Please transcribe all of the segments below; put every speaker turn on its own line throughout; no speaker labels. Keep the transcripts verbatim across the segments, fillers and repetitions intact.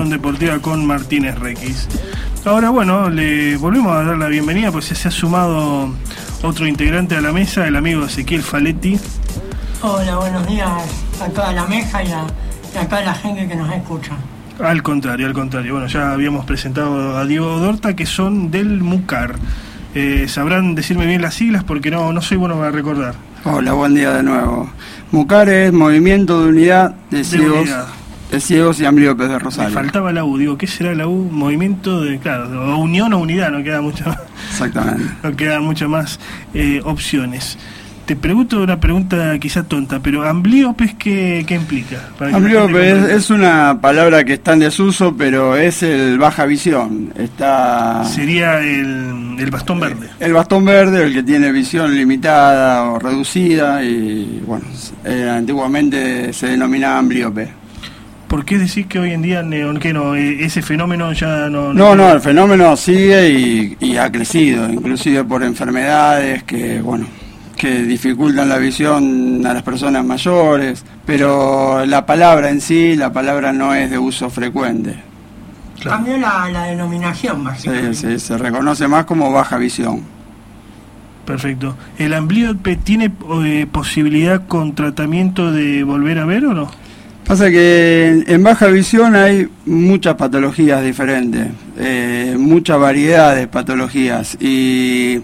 Pasión Deportiva con Martínez Requis. Ahora, bueno, le volvemos a dar la bienvenida, pues se ha sumado otro integrante a la mesa, el amigo Ezequiel Faletti.
Hola, buenos días a toda la mesa y a, y a toda la gente que nos escucha.
Al contrario, al contrario. Bueno, ya habíamos presentado a Diego Dorta, que son del MUCAR. Eh, sabrán decirme bien las siglas porque no, no soy bueno para recordar.
Hola, buen día de nuevo. MUCAR es Movimiento de Unidad de, de Ciegos unidad. de Ciegos y Ambliopes de Rosario.
Me faltaba la U, digo, ¿qué será la U? Movimiento de, claro, o unión o unidad, no queda mucho más.
Exactamente.
No quedan muchas más eh, opciones. Te pregunto una pregunta quizá tonta, pero ambliopes, ¿qué, qué implica?
Ambliopes es una palabra que está en desuso, pero es el baja visión. Está
Sería el, el bastón verde.
El, el bastón verde, el que tiene visión limitada o reducida, y bueno, eh, antiguamente se denominaba ambliope.
¿Por qué decís que hoy en día que no, ese fenómeno ya no...?
No, no, no, el fenómeno sigue y, y ha crecido, inclusive por enfermedades que, bueno... que dificultan la visión a las personas mayores, pero la palabra en sí, la palabra no es de uso frecuente.
Claro. Cambió la, la denominación, básicamente.
Sí, sí, se reconoce más como baja visión.
Perfecto. ¿El ambliope tiene eh, posibilidad con tratamiento de volver a ver o no?
Pasa que en, en baja visión hay muchas patologías diferentes, eh, mucha variedad de patologías, y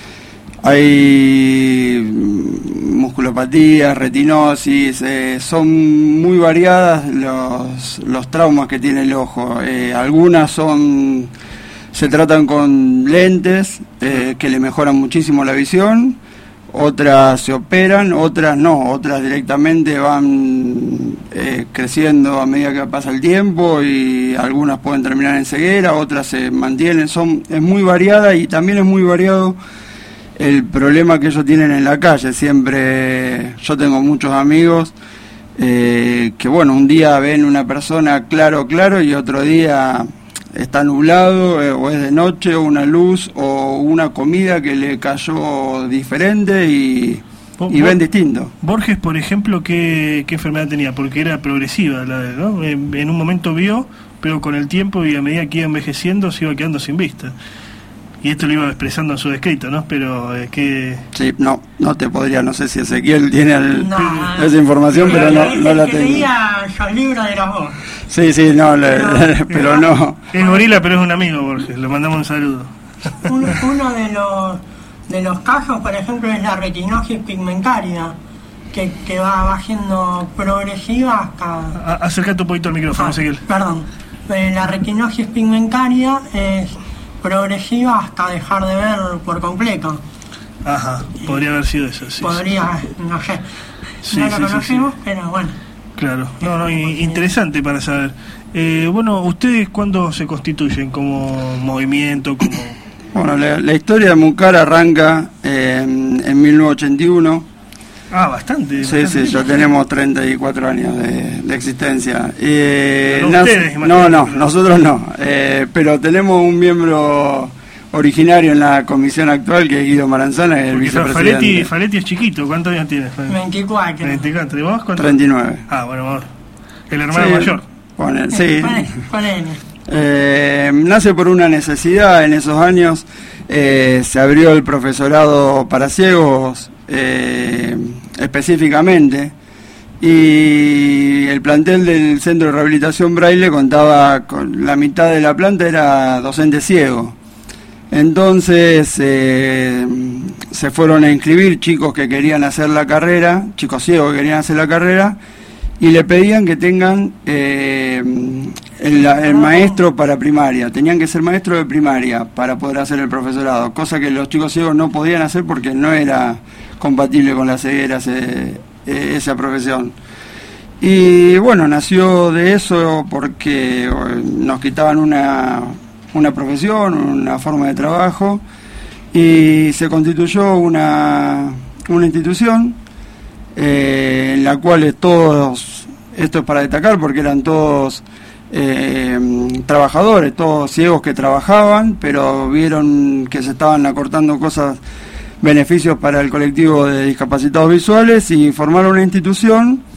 hay musculopatías, retinosis, eh, son muy variadas los, los traumas que tiene el ojo. Eh, algunas son se tratan con lentes eh, que le mejoran muchísimo la visión, otras se operan, otras no, otras directamente van eh, creciendo a medida que pasa el tiempo, y algunas pueden terminar en ceguera, otras se mantienen. Son es muy variada, y también es muy variado el problema que ellos tienen en la calle. Siempre, yo tengo muchos amigos eh, que, bueno, un día ven una persona claro, claro, y otro día está nublado, eh, o es de noche, o una luz, o una comida que le cayó diferente, y, y ven distinto.
Borges, por ejemplo, ¿qué, qué enfermedad tenía? Porque era progresiva, la de, ¿no? En, en un momento vio, pero con el tiempo y a medida que iba envejeciendo se iba quedando sin vista. Y esto lo iba expresando en su escrito, ¿no? Pero es que...
Sí, no, no te podría, no sé si Ezequiel tiene el,
no,
esa información, pero no, no la tengo.
Leía los libros de la voz.
Sí, sí, no, le,
no
le, pero no.
Es gorila, pero es un amigo, Borges, le mandamos un saludo.
Uno, uno de los de los casos, por ejemplo, es la retinosis pigmentaria, que, que va, va siendo progresiva hasta...
A, acércate un poquito al micrófono,
ah,
Ezequiel.
Perdón. Eh, la retinosis pigmentaria es progresiva hasta dejar de ver por completo.
Ajá, podría haber sido eso, sí.
Podría, sí. no sé,
sí,
no
sí,
lo conocemos,
sí, sí.
pero bueno.
Claro, no, no, interesante para saber. Eh, bueno, ¿ustedes cuándo se constituyen como movimiento, como...?
Bueno, la, la historia de MUCAR arranca eh, en mil novecientos ochenta y uno.
Ah, bastante.
Sí,
bastante.
sí, ya tenemos treinta y cuatro años de, de existencia. Eh,
no,
nace,
ustedes,
no, no, nosotros no. Eh, pero tenemos un miembro originario en la comisión actual, que es Guido Maranzana, que es el vicepresidente.
Faletti, Faletti es chiquito, ¿cuántos años tienes?
veinticuatro.
veinticuatro, ¿y vos cuántos?
treinta y nueve.
Ah, bueno, vos. El hermano
sí,
mayor.
Pone, sí.
Ponele.
Eh, nace por una necesidad. En esos años eh, se abrió el profesorado para ciegos, eh, específicamente, y el plantel del Centro de Rehabilitación Braille contaba con la mitad de la planta, era docente ciego. Entonces eh, se fueron a inscribir chicos que querían hacer la carrera, chicos ciegos que querían hacer la carrera, y le pedían que tengan eh, el, el maestro para primaria. Tenían que ser maestros de primaria para poder hacer el profesorado, cosa que los chicos ciegos no podían hacer porque no era compatible con la ceguera ese, esa profesión. Y bueno, nació de eso porque nos quitaban una, una profesión, una forma de trabajo, y se constituyó una, una institución eh, en la cual todos, esto es para destacar porque eran todos eh, trabajadores, todos ciegos que trabajaban, pero vieron que se estaban acortando cosas, beneficios para el colectivo de discapacitados visuales, y formaron una institución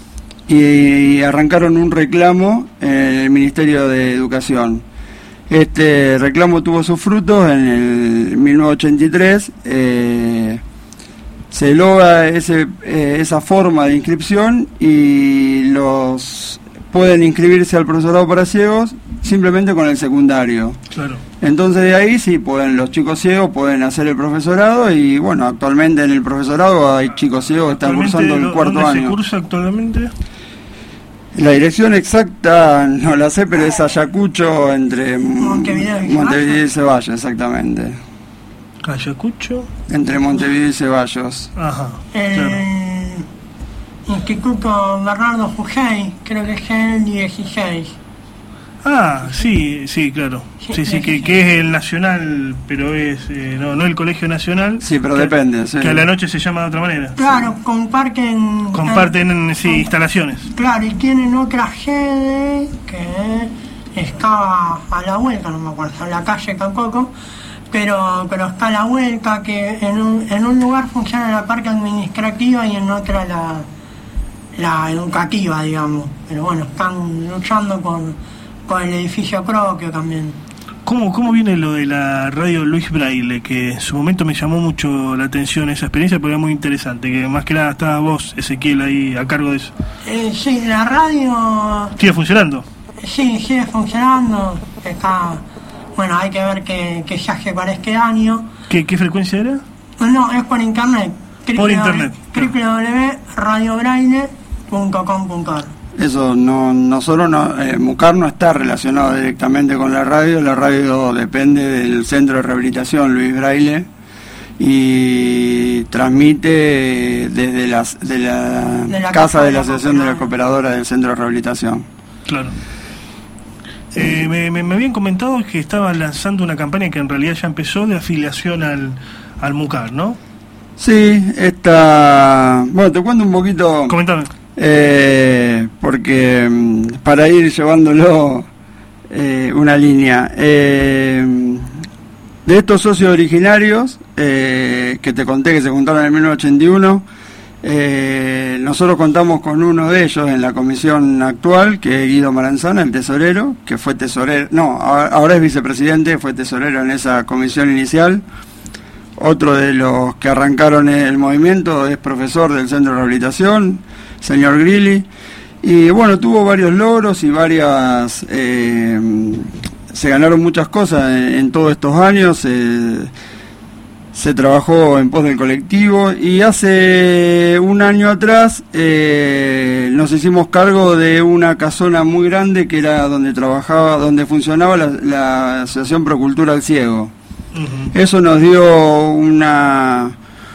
y arrancaron un reclamo en el Ministerio de Educación. Este reclamo tuvo sus frutos en el mil novecientos ochenta y tres. Eh, se logra ese, eh, esa forma de inscripción y los pueden inscribirse al profesorado para ciegos simplemente con el secundario.
Claro.
Entonces de ahí sí pueden, los chicos ciegos pueden hacer el profesorado y bueno, actualmente en el profesorado hay chicos ciegos que están cursando el cuarto
¿dónde
año.
¿Dónde se cursa actualmente?
La dirección exacta no la sé, pero es Ayacucho, entre
Montevideo y
Montevideo y Ceballos, exactamente.
Ayacucho.
Entre Montevideo y Ceballos.
Ajá.
El
Claro.
Instituto Bernardo Fugey, creo que es el dieciséis.
Ah, sí, sí, claro. Sí, sí, que, que es el nacional, pero es eh, no, no el colegio nacional.
Sí, pero
que,
depende. Sí.
Que a la noche se llama de otra manera.
Claro, comparten...
Comparten,
eh,
sí,
com-
instalaciones.
Claro, y tienen otra sede que está a la vuelta, no me acuerdo, en la calle tampoco, pero pero está a la vuelta, que en un, en un lugar funciona la parte administrativa y en otra la, la educativa, digamos. Pero bueno, están luchando por, por el edificio propio también.
¿Cómo, ¿Cómo viene lo de la radio Luis Braille? Que en su momento me llamó mucho la atención esa experiencia, porque era muy interesante, que más que nada estaba vos, Ezequiel, ahí a cargo de eso.
Eh, sí, la radio...
¿Sigue funcionando?
Sí, sigue funcionando. Está, bueno, hay que ver qué, qué se hace para este año.
¿Qué, qué frecuencia era?
No, es por internet.
Por internet,
w w w punto radio braille punto com punto a r.
Eso no, nosotros no, eh, Mucar no está relacionado directamente con la radio. La radio depende del Centro de Rehabilitación Luis Braille y transmite desde las, de la,
De la
casa,
casa
de
de
la
la
Asociación de la
Cooperadora.
Cooperadora del Centro de Rehabilitación.
Claro. Eh, me, me, me habían comentado que estaban lanzando una campaña que en realidad ya empezó de afiliación al, al Mucar, ¿no?
Sí, esta... Bueno, te cuento un poquito...
Comentame.
Eh, porque mm, para ir llevándolo eh, una línea eh, de estos socios originarios eh, que te conté que se juntaron en mil novecientos ochenta y uno, eh, nosotros contamos con uno de ellos en la comisión actual, que es Guido Maranzana, el tesorero, que fue tesorero, no, ahora, ahora es vicepresidente, fue tesorero en esa comisión inicial. Otro de los que arrancaron el movimiento es profesor del Centro de Rehabilitación, señor Grilli, y bueno, tuvo varios logros y varias, eh, se ganaron muchas cosas en, en todos estos años, eh, se trabajó en pos del colectivo y hace un año atrás eh, nos hicimos cargo de una casona muy grande que era donde trabajaba, donde funcionaba la, la Asociación Procultura al Ciego.
Uh-huh.
Eso nos dio una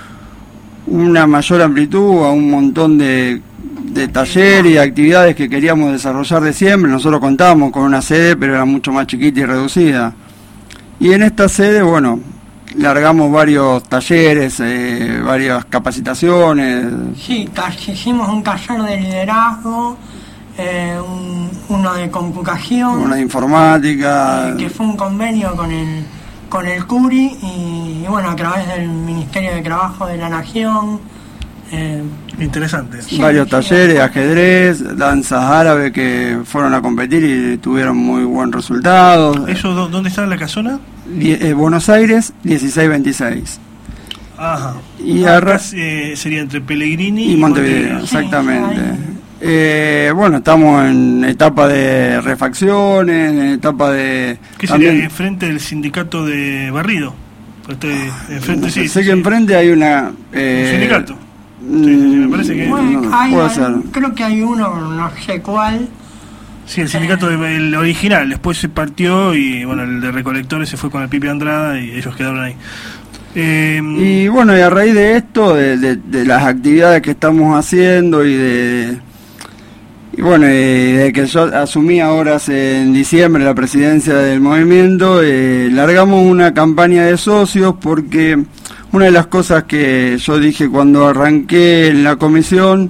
una mayor amplitud a un montón de, de talleres y actividades que queríamos desarrollar de siempre. Nosotros contábamos con una sede, pero era mucho más chiquita y reducida. Y en esta sede, bueno, largamos varios talleres, eh, varias capacitaciones.
Sí, ta- hicimos un taller de liderazgo, eh, un- uno de computación,
Una de informática.
eh, que fue un convenio con el con el CURI y, y bueno, a través del Ministerio de Trabajo de la Nación. Eh,
Interesante.
sí,
Varios
sí,
talleres, ajedrez, danzas árabes que fueron a competir y tuvieron muy buen resultado.
¿Eso dó- dónde está la casona?
Die- eh, Buenos Aires, dieciséis veintiséis.
Ajá.
Y
Ah,
arra-
acá, eh, sería entre Pellegrini
Y Montevideo,
Sí,
exactamente.
ahí.
Eh, bueno, estamos en etapa de refacciones, en etapa de...
¿Qué sería
también-
enfrente del sindicato de Barrido? Pues estoy enfrente,
no sé,
sí.
sé
sí,
que
sí.
enfrente hay una... eh,
¿Un sindicato?
mm,
Sí, sí, sí, me parece que-
bueno,
no,
hay-
puede
hay-
ser.
creo que hay uno, no sé cuál.
Sí, el sindicato de- el original, después se partió y bueno, el de recolectores se fue con el Pipe Andrada y ellos quedaron ahí. Eh,
Y bueno, y a raíz de esto, de, de- de las actividades que estamos haciendo y de... Y bueno, y de que yo asumí ahora hace- en diciembre la presidencia del movimiento, eh, largamos una campaña de socios porque una de las cosas que yo dije cuando arranqué en la comisión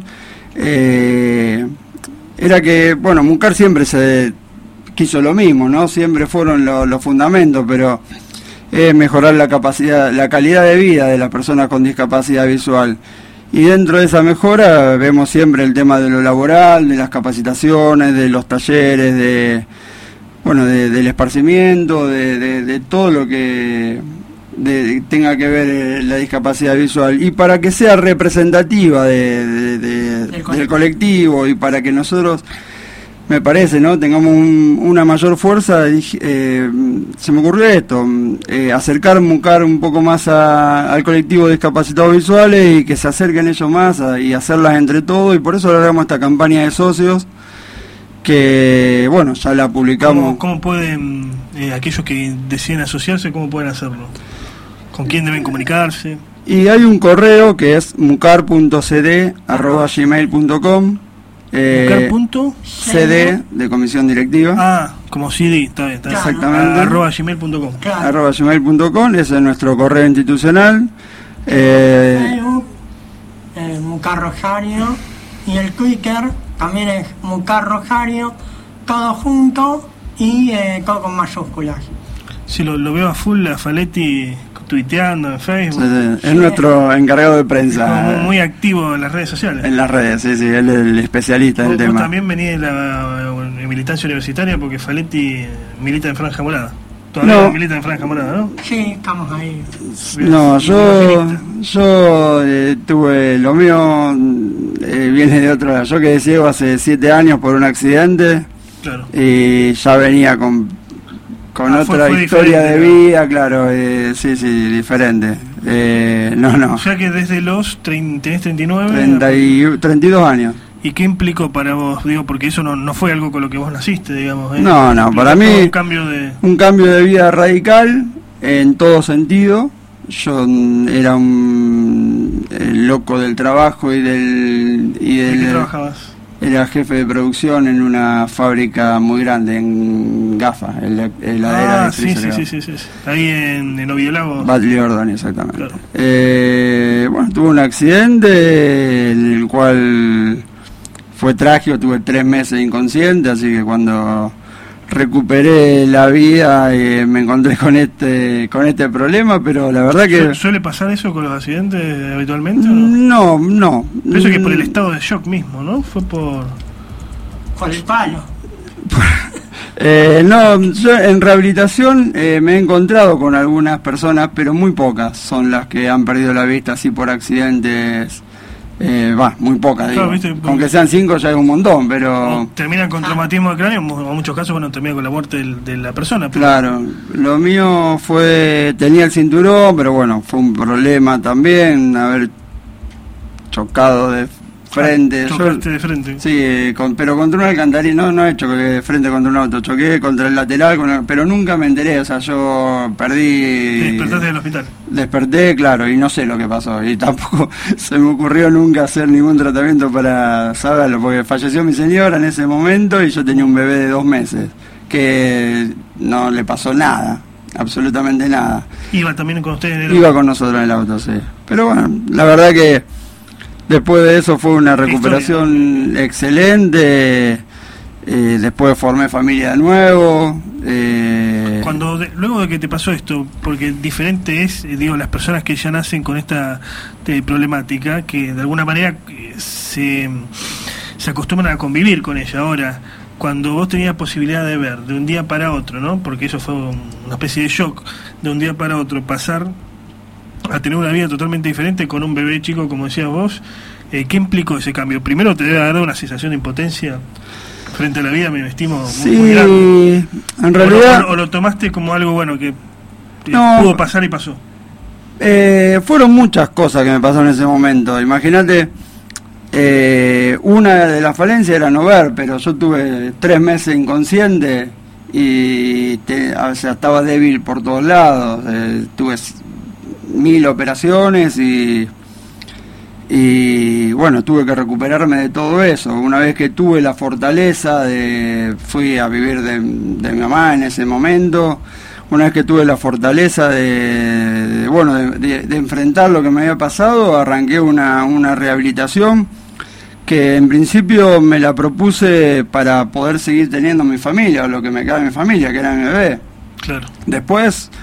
eh, era que, bueno, Mucar siempre se quiso lo mismo, ¿no? Siempre fueron lo- los fundamentos, pero es mejorar la capacidad, la calidad de vida de las personas con discapacidad visual. Y dentro de esa mejora vemos siempre el tema de lo laboral, de las capacitaciones, de los talleres, de bueno, de, del esparcimiento, de, de, de todo lo que de, tenga que ver la discapacidad visual. Y para que sea representativa de, de, de, del, del colectivo y para que nosotros, me parece, ¿no?, tengamos un, una mayor fuerza, eh, se me ocurrió esto, eh, acercar Mucar un poco más a, al colectivo de discapacitados visuales y que se acerquen ellos más a, y hacerlas entre todos, y por eso logramos esta campaña de socios que, bueno, ya la publicamos.
¿Cómo, cómo pueden, eh, aquellos que deciden asociarse, cómo pueden hacerlo? ¿Con quién deben comunicarse?
Y hay un correo que es mucar punto c d arroba gmail punto com.
Eh,
C D de comisión directiva.
Ah, como C D, está bien, está bien.
Exactamente.
A, arroba gmail punto com.
Claro.
Arroba gmail punto com, ese es nuestro correo institucional. Eh,
Facebook, eh, Mucar Rosario, y el Twitter también es Mucar Rosario, todo junto y eh, todo con mayúsculas.
Sí, lo, lo veo a full a Faletti tuiteando en Facebook.
Sí, sí. Es sí. nuestro encargado de prensa.
Muy, muy activo en las redes sociales.
En las redes, sí, sí, él es el especialista del tema.
También venía de la, la militancia universitaria porque Faletti milita en Franja Morada. Todavía no. milita en Franja Morada, ¿no?
Sí, estamos ahí.
No, yo, yo eh, tuve, lo mío eh, viene de otro lado. Yo quedé ciego hace siete años por un accidente. Claro. Y ya venía con con ah, otra fue, fue historia de vida, claro, eh, sí, sí, diferente. Eh, no, no.
O sea que desde los treinta, tenés treinta y nueve...
treinta y, treinta y dos años.
¿Y qué implicó para vos? Digo, porque eso no, no fue algo con lo que vos naciste, digamos. ¿eh?
No, no, para mí
un cambio de...
un cambio de vida radical en todo sentido. Yo era un el loco del trabajo y del... Y del
¿De qué trabajabas?
Era jefe de producción en una fábrica muy grande en Gafa, heladera.
Ah, sí, sí, sí, sí, sí, ahí en, en Oviedo Lago.
Batlle Ordóñez, exactamente.
Claro.
Eh, bueno, tuve un accidente en el cual fue trágico, tuve tres meses inconsciente, así que cuando recuperé la vida eh, me encontré con este con este problema, pero la verdad que...
¿Suele pasar eso con los accidentes habitualmente o
no? No, no.
Pero eso que por el estado de shock mismo, ¿no? Fue por...
Por el palo.
eh, no, yo en rehabilitación eh, me he encontrado con algunas personas, pero muy pocas son las que han perdido la vista así por accidentes. Eh, va, muy pocas, claro, digo. ¿Viste? Aunque sean cinco ya es un montón, pero...
O terminan con traumatismo de cráneo, o en muchos casos, bueno, termina con la muerte del, de la persona. Pero...
Claro, lo mío fue... Tenía el cinturón, pero bueno, fue un problema también haber chocado de frente.
Ah, chocaste Yo, de frente.
Sí, con, pero contra un alcantarilla, no, no he choqué de frente contra un auto, choqué contra el lateral, con el, pero nunca me enteré, o sea, yo perdí...
¿Te despertaste del hospital?
Desperté, claro, y no sé lo que pasó, y tampoco se me ocurrió nunca hacer ningún tratamiento para saberlo, porque falleció mi señora en ese momento y yo tenía un bebé de dos meses, que no le pasó nada, absolutamente nada.
¿Iba también con ustedes en el auto?
Iba con nosotros en el auto, sí. Pero bueno, la verdad que después de eso fue una recuperación excelente, eh, después formé familia de nuevo. Eh,
Cuando de, luego de que te pasó esto, porque diferente es, eh, digo, las personas que ya nacen con esta eh, problemática, que de alguna manera eh, se, se acostumbran a convivir con ella. Ahora, cuando vos tenías posibilidad de ver de un día para otro, ¿no? Porque eso fue un, una especie de shock, de un día para otro, pasar a tener una vida totalmente diferente con un bebé chico, como decías vos, eh, ¿qué implicó ese cambio? Primero te debe dar una sensación de impotencia frente a la vida, me estimo muy,
sí,
muy grande.
En realidad...
O lo, o lo tomaste como algo bueno que eh,
no,
pudo pasar y pasó.
Eh, fueron muchas cosas que me pasaron en ese momento. Imagínate, eh, una de las falencias era no ver, pero yo tuve tres meses inconsciente y te, o sea, estaba débil por todos lados. Eh, tuve mil operaciones y y bueno, tuve que recuperarme de todo eso. Una vez que tuve la fortaleza de fui a vivir de, de mi mamá en ese momento, una vez que tuve la fortaleza de, de bueno de, de, de enfrentar lo que me había pasado, arranqué una, una rehabilitación que en principio me la propuse para poder seguir teniendo mi familia, o lo que me queda de mi familia, que era mi bebé.
Claro.
Después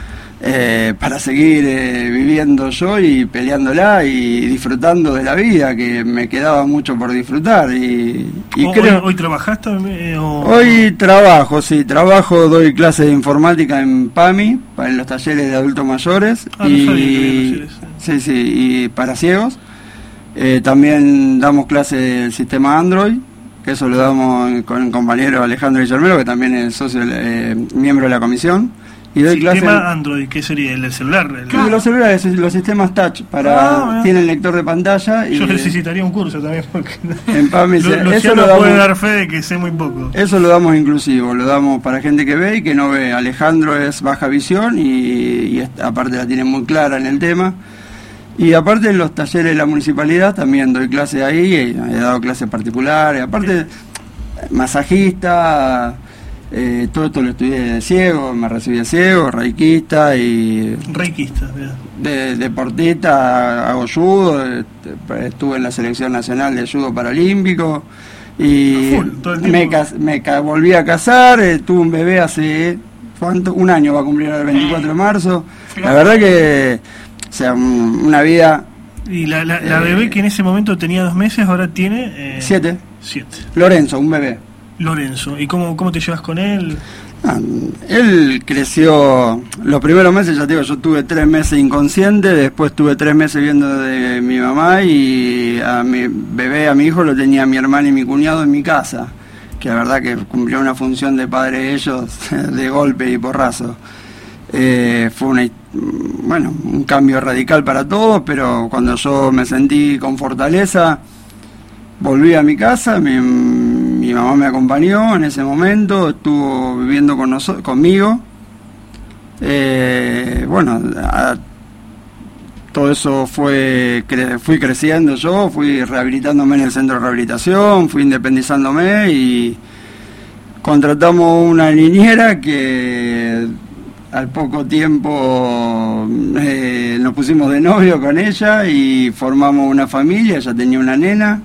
eh, para seguir eh, viviendo yo y peleándola y disfrutando de la vida, que me quedaba mucho por disfrutar. Y, y
¿Hoy,
creo,
¿Hoy trabajaste? Eh, o...
Hoy trabajo, sí, trabajo, doy clases de informática en PAMI, en los talleres de adultos mayores.
Ah,
y,
no sabía que había talleres.
Sí, sí, y para ciegos. Eh, también damos clases del sistema Android, que eso lo damos con el compañero Alejandro Guillermero, que también es socio, eh, miembro de la comisión. Y doy
sistema
clase
Android, ¿qué sería? ¿El del celular? El...
Claro, los celulares, los sistemas touch, para
ah,
tienen lector de pantalla. Y
yo necesitaría un curso también, porque
en PAMI
Lu-
eso
Luciano
lo damos,
puede dar fe de que sé muy poco.
Eso lo damos inclusivo, lo damos para gente que ve y que no ve. Alejandro es baja visión y, y es, aparte la tiene muy clara en el tema. Y aparte en los talleres de la municipalidad también doy clases ahí, he dado clases particulares, aparte masajista, eh, todo esto lo estudié de ciego, me recibí de ciego, reikista y...
Reikista,
de, deportista, hago judo, estuve en la selección nacional de judo paralímpico y
full, todo el
me, cas, me ca, volví a casar, eh, tuve un bebé hace, ¿cuánto? Un año va a cumplir el veinticuatro de marzo, la verdad que... O sea, una vida...
¿Y la, la, la
eh,
bebé que en ese momento tenía dos meses, ahora tiene...? Eh,
siete.
Siete.
Lorenzo, un bebé.
Lorenzo. ¿Y cómo, cómo te llevas con él?
Ah, él creció... Los primeros meses, ya te digo, yo tuve tres meses inconsciente, después tuve tres meses viendo de mi mamá y a mi bebé, a mi hijo, lo tenía mi hermana y mi cuñado en mi casa. Que la verdad que cumplió una función de padre ellos, de golpe y porrazo. Eh, fue una, bueno, un cambio radical para todos, pero cuando yo me sentí con fortaleza, volví a mi casa, mi, mi mamá me acompañó en ese momento, estuvo viviendo con nosotros, conmigo. Eh, bueno, a, todo eso fue, cre, fui creciendo yo, fui rehabilitándome en el centro de rehabilitación, fui independizándome y contratamos una niñera que... Al poco tiempo eh, nos pusimos de novio con ella y formamos una familia, ella tenía una nena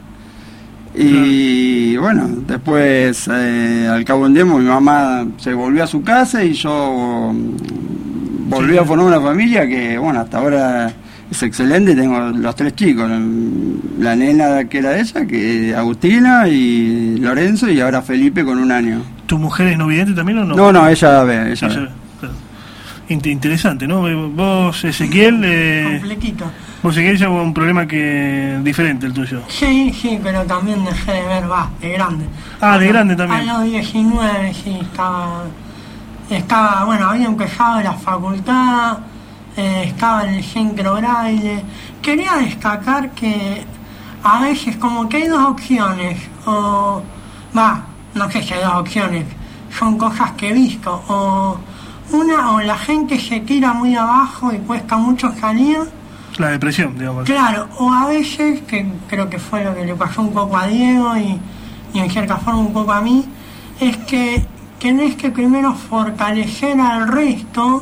y bueno, después eh, al cabo de un tiempo mi mamá se volvió a su casa y yo volví a formar una familia que bueno, hasta ahora es excelente, tengo los tres chicos, la nena que era ella, que Agustina y Lorenzo y ahora Felipe con un año.
¿Tu mujer es no vidente también o no?
No, no, ella ve, ella,
ella
ve.
Interesante, ¿no? Vos, Ezequiel... Eh,
Completito.
Vos, Ezequiel, ya hubo un problema que diferente el tuyo.
Sí, sí, pero también dejé de ver, va, de grande.
Ah,
a
de
los,
grande también.
A los diecinueve, sí, estaba... Estaba, bueno, había empezado la facultad, eh, estaba en el centro Braille. Quería destacar que a veces como que hay dos opciones, o... Va, no sé si hay dos opciones, son cosas que he visto, o... Una, o la gente se tira muy abajo y cuesta mucho salir.
La depresión, digamos.
Claro, o a veces, que creo que fue lo que le pasó un poco a Diego y, y en cierta forma un poco a mí, es que tenés que primero fortalecer al resto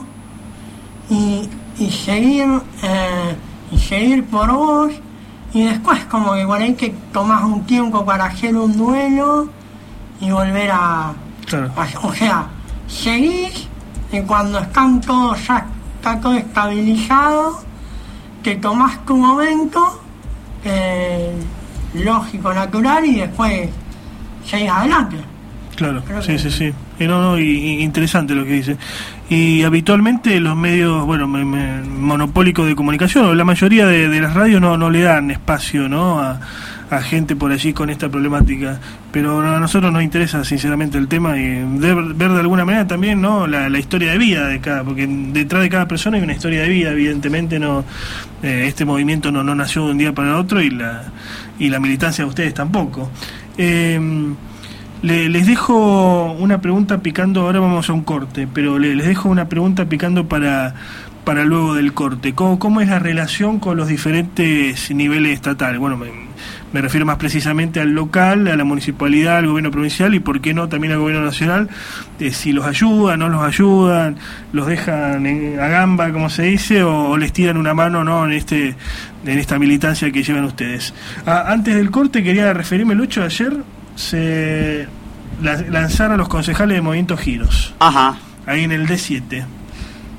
y, y seguir eh, y seguir por vos, y después como que por ahí que tomás un tiempo para hacer un duelo y volver a...
Claro.
a o sea, seguís y cuando están todos, ya está todo estabilizado, te tomás tu momento eh, lógico, natural, y después seguís adelante.
Claro,
Creo
sí,
que...
sí, sí. Y no, no, y, y interesante lo que dice. Y habitualmente los medios, bueno, me, me, monopólicos de comunicación, o la mayoría de, de las radios no, no le dan espacio, ¿no? A, a gente por allí con esta problemática, pero a nosotros nos interesa sinceramente el tema y de, ver de alguna manera también, ¿no? La, la historia de vida de cada, porque detrás de cada persona hay una historia de vida, evidentemente no, eh, este movimiento no, no nació de un día para el otro y la y la militancia de ustedes tampoco. Eh, le, les dejo una pregunta picando, ahora vamos a un corte, pero le, les dejo una pregunta picando para para luego del corte. ¿Cómo, cómo es la relación con los diferentes niveles estatales? Bueno, me, me refiero más precisamente al local, a la municipalidad, al gobierno provincial y, por qué no, también al gobierno nacional. Eh, si los ayudan, no los ayudan, los dejan en, a gamba, como se dice, o, o les tiran una mano, ¿no? en este en esta militancia que llevan ustedes. Ah, antes del corte quería referirme al hecho de ayer se la, lanzaron los concejales de Movimiento Giros.
Ajá.
Ahí en el D siete.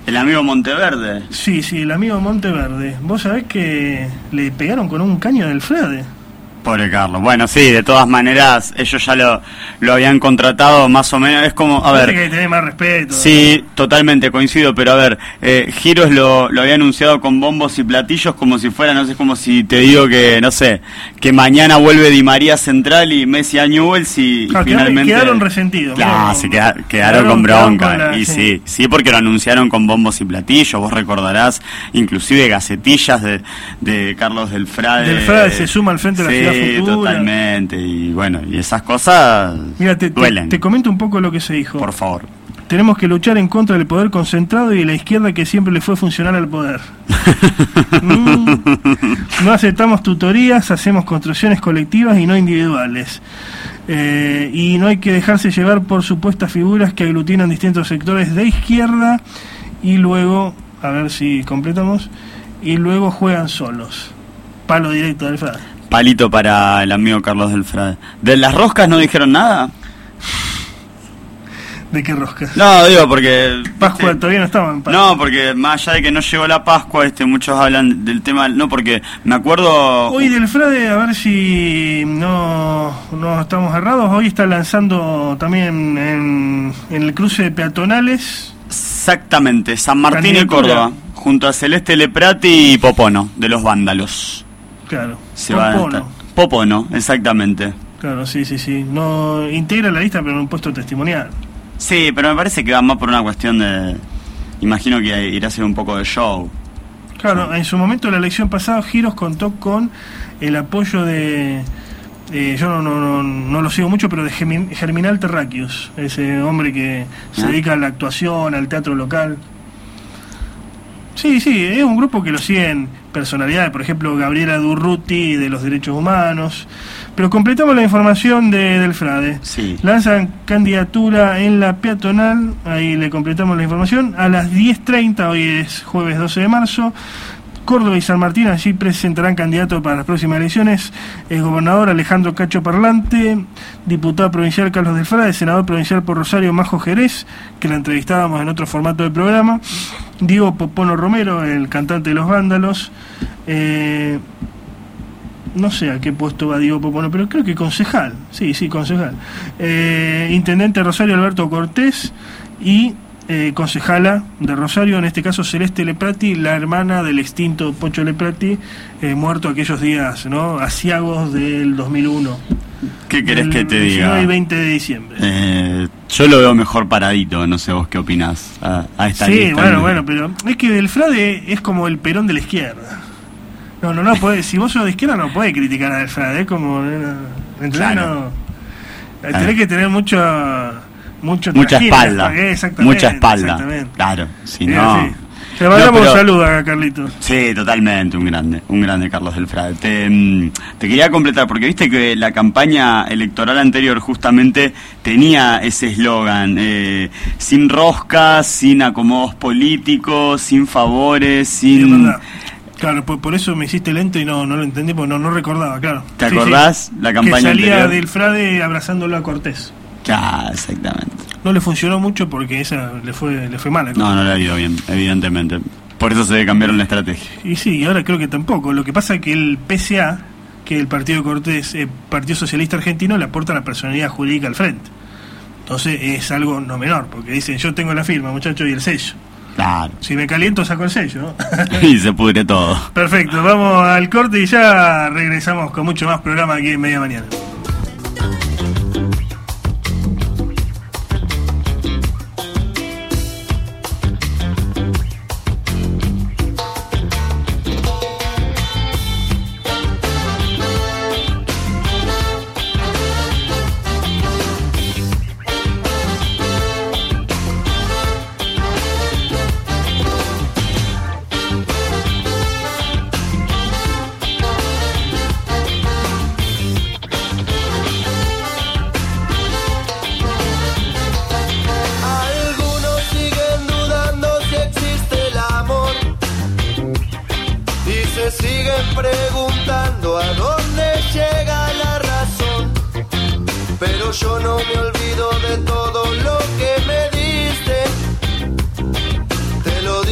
El amigo Monteverde.
Sí, sí, el amigo Monteverde. Vos sabés que le pegaron con un caño del Frade.
Pobre Carlos. Bueno, sí, de todas maneras, ellos ya lo, lo habían contratado más o menos. Es como, a ver...
Hay que tener más respeto.
Sí, ¿no? Totalmente, coincido, pero a ver, eh, Giros lo, lo había anunciado con bombos y platillos como si fuera, no sé, como si te digo que, no sé, que mañana vuelve Di María Central y Messi a Newell's y,
Claro,
y finalmente...
quedaron resentidos.
Claro,
¿no?
se queda- quedaron,
Quedaron-
con bronca.
quedaron con la-
y
sí.
sí, sí, porque lo anunciaron con bombos y platillos. Vos recordarás, inclusive gacetillas de, de Carlos del Frade.
Del Frade se suma al frente de la
Sí,
ciudad futura.
totalmente. Y bueno, y esas cosas
Mira, te, te,
duelen.
te comento un poco lo que se dijo.
Por favor.
Tenemos que luchar en contra del poder concentrado y de la izquierda que siempre le fue funcional al poder. Mm. No aceptamos tutorías, hacemos construcciones colectivas y no individuales. Eh, y no hay que dejarse llevar por supuestas figuras que aglutinan distintos sectores de izquierda y luego, a ver si completamos, y luego juegan solos. Palo directo del Frade.
Palito para el amigo Carlos del Frade. ¿De las roscas no dijeron nada?
¿De qué roscas?
No, digo porque...
Pascua
este,
todavía no estaba en Pascua.
No, porque más allá de que no llegó la Pascua, este muchos hablan del tema... No, porque me acuerdo...
Hoy del Frade, a ver si no, no estamos errados, hoy está lanzando también en, en el cruce de peatonales.
Exactamente, San Martín y
Candidatura.
Córdoba, junto a Celeste Leprati y Popono, de los Vándalos.
Claro,
Se van a
Popono.
estar- Popono, exactamente.
Claro, sí, sí, sí. No integra la lista, pero en un puesto testimonial.
Sí, pero me parece que va más por una cuestión de... Imagino que irá a ser un poco de show.
Claro, en su momento, la elección pasada, Giros contó con el apoyo de... eh, yo no, no, no, no lo sigo mucho, pero de Germin- Germinal Terráqueos, ese hombre que se
Ah.
dedica a la actuación, al teatro local. Sí, sí, es un grupo que lo siguen personalidades, por ejemplo, Gabriela Durruti de los Derechos Humanos. Pero completamos la información de, del Frade.
Sí.
Lanzan candidatura en la peatonal, ahí le completamos la información, a las diez treinta, hoy es jueves doce de marzo. Córdoba y San Martín allí presentarán candidatos para las próximas elecciones. El gobernador Alejandro Cacho Parlante, diputado provincial Carlos del Frade, senador provincial por Rosario Majo Jerez, que la entrevistábamos en otro formato del programa, Diego Popono Romero, el cantante de Los Vándalos. Eh, no sé a qué puesto va Diego Popono, pero creo que concejal, sí, sí, concejal. Eh, intendente Rosario Alberto Cortés y... Eh, concejala de Rosario, en este caso Celeste Leprati, la hermana del extinto Pocho Leprati, eh, muerto aquellos días, ¿no? Asiagos del dos mil uno.
¿Qué querés
El
que te
diecinueve
diga?
y veinte de diciembre.
Eh, yo lo veo mejor paradito, no sé vos qué opinás a, a esta
Sí,
lista.
bueno, bueno, pero es que del Frade es como el Perón de la izquierda. No, no, no, podés, si vos sos de izquierda no podés criticar a del Frade, es como... eh, ¿entendés?
Claro.
No, tenés que tener mucho... Mucho
Mucha
trajín,
espalda,
exactamente,
mucha espalda,
exactamente.
claro, si
Es
no...
así. Te mandamos
No, pero-
un saludo a Carlitos.
Sí, totalmente, un grande, un grande Carlos del Frade. Te, mm, te quería completar, porque viste que la campaña electoral anterior justamente tenía ese eslogan, eh, sin roscas, sin acomodos políticos, sin favores,
Es
sin...
verdad. Claro, por, por eso me hiciste lento y no, no lo entendí, porque no, no recordaba, claro.
¿Te
Sí,
acordás
sí.
la campaña
que salía
anterior?
del Frade abrazándolo a Cortés.
Ya, exactamente.
No le funcionó mucho porque esa le fue le fue mal.
No, no le ha ido bien, evidentemente. Por eso se cambiaron la estrategia.
Y sí, y ahora creo que tampoco. Lo que pasa es que el P C A, que el Partido de Cortés, el Partido Socialista Argentino, le aporta la personalidad jurídica al frente. Entonces es algo no menor, porque dicen, yo tengo la firma, muchacho, y el sello.
Claro.
Si me caliento, saco el sello, ¿no?
Y se pudre todo.
Perfecto, vamos al corte y ya regresamos con mucho más programa aquí en Media Mañana.
Algunos siguen dudando si existe el amor y se siguen preguntando a dónde llega la razón. Pero yo no me olvido de todo lo que me diste. Te lo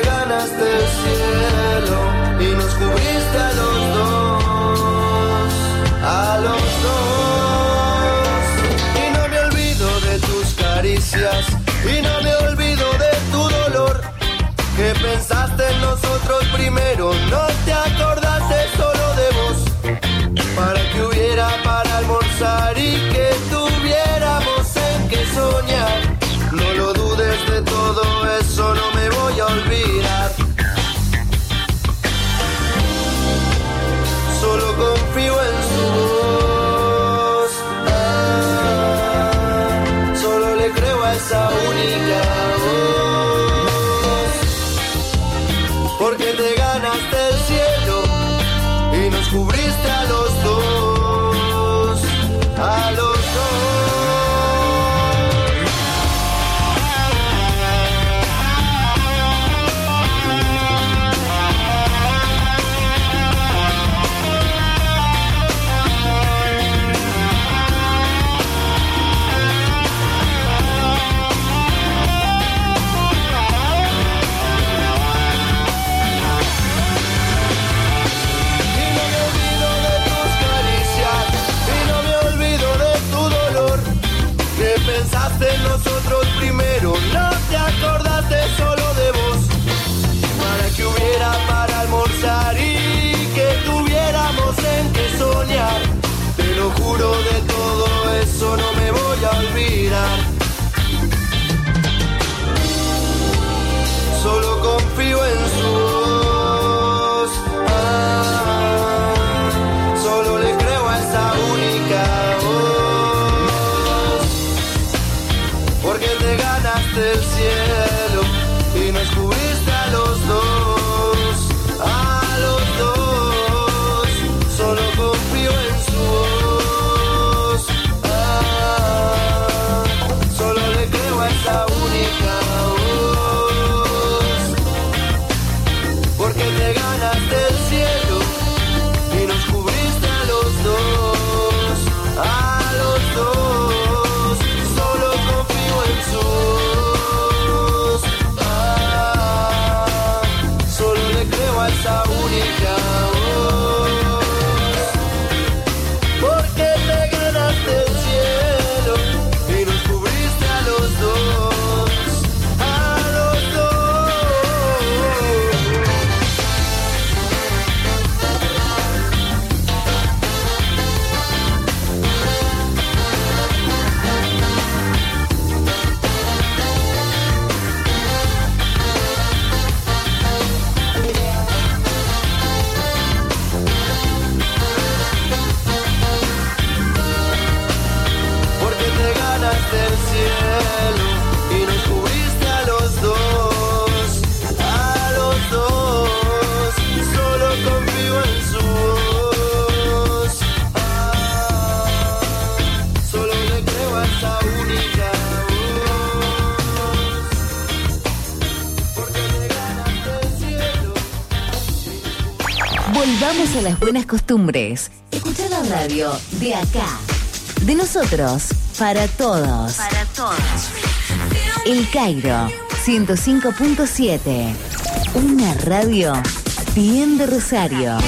ganaste el cielo y nos cubriste a los dos, a los dos. Y no me olvido de tus caricias y no me olvido de tu dolor, que pensaste en nosotros primero, no te acordaste solo de vos, para que hubiera para almorzar y que tuviéramos en qué soñar. No lo dudes de todo eso, no me voy a olvidar. Solo confío en su voz, ah, solo le creo a esa única voz, porque te ganaste el cielo y nos cubriste a los dos, a los dos. Pensaste en nosotros primero, no te acordaste solo de vos, para que hubiera para almorzar y que tuviéramos en qué soñar. Te lo juro, de todo eso no me voy a olvidar. Solo confío en su voz, ah, solo le creo a esa única voz, porque te ganaste el cielo y nos cubriste a los dos, a los dos. Solo confío en su voz, ah, solo le creo a esa única voz, porque te ganaste el cielo y nos cubriste a los dos, a los dos. Solo confío en su voz, ah, solo le creo a esa única voz, porque te ganaste el cielo y nos cubriste a los dos, a los dos. Porque te ganaste el cielo y nos cubriste a los dos, a los dos. Solo confío en su voz, ah, solo le creo a esa única voz, porque te ganaste el cielo.
Volvamos a las buenas costumbres. Escuchar la radio de acá, de nosotros, para todos. Para todos. El Cairo, ciento cinco punto siete. Una radio bien de Rosario.